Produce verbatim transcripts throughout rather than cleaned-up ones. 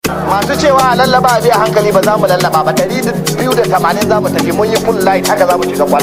masu cewa a lallaba a biya hankali ba za mu lallaba ba ɗari biyu da tamanin za mu tafi mun yi full light haka za mu shiga kwana.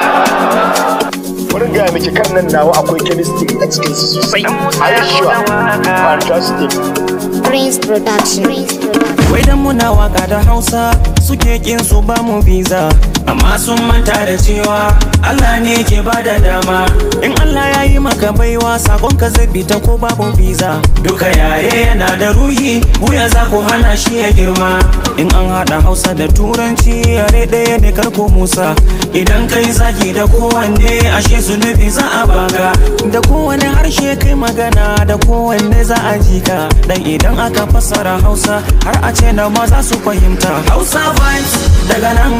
Wurin gaya miki kan nan nawa akwai chemistry a cikin su sosai. Aisha, fantastic. Prince Production. Wai dan muna waka da Hausa suke kin su ba mu visa, amma sun manta da cewa Allah ne ke bada dama. In Allah ya yi maka baiwa sakon ka zai fita ko babu visa. Duka yare yana da ruhi, wuya za ku hana shi ya girma. In an hada Hausa da Turanci yare ɗaya ne karko Musa. Idan kai zaki da kowanne ashe zunubi za a baka. Da kowane harshe kai magana da kowanne za a ji ka. Dan idan aka fassara Hausa har a ce na ma za su fahimta. Hausa vibes daga nan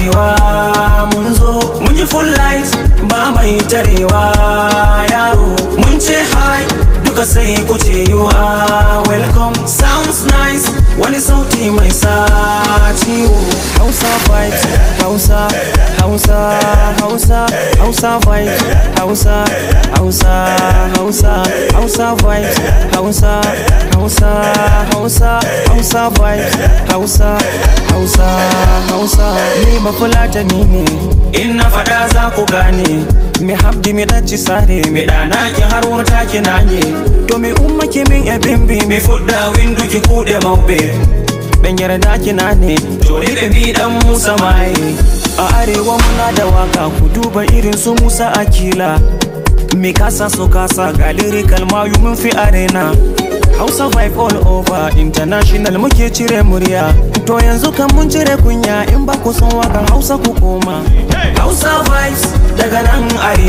arewa mun zo mun yi full light ba mai tarewa yaro. Mun ce hi duka sai ku ce you are welcome. Sounds nice wani sauti mai sa ciwo. Hausa vibes Hausa Hausa Hausa Hausa vibes Hausa Hausa Hausa Hausa vibes Hausa Hausa Hausa Hausa vibes Hausa Hausa Hausa. Ni ba Fulatani ne in na fada za ku gane. Me habdi me daci sare me dana ki har wata ki nanye. To me umma ki min e bimbi me fudda windu ki kude mabbe. Ben yarda kina ne to ni da bi dan Musa mai. A arewa muna da waka ku duba irin su Musa Akila. Me kasa so kasa ga lyrical mayu mun fi arena. Hausa vibe all over international muke cire murya. To yanzu kan mun cire kunya in ba ku son wakan Hausa ku koma. Hausa vibes daga nan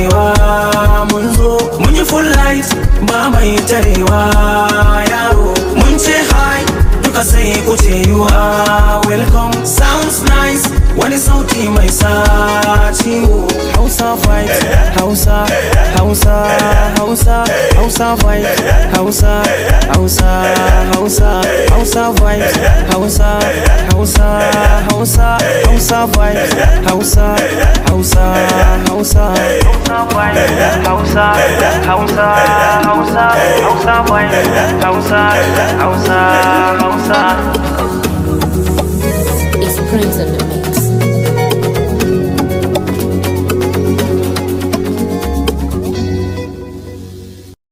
arewa mun zo mun yi full light ba mai tarewa yaro. Mun ce hi duka sai ku ce you are welcome. Sounds nice wani sauti mai sa ciwo. Hausa vibes Hausa Hausa Hausa Hausa vibes Hausa Hausa Hausa Hausa vibes Hausa Hausa Hausa Hausa vibes Hausa Hausa Hausa Hausa vibes Hausa Hausa Hausa Hausa vibes Hausa Hausa Hausa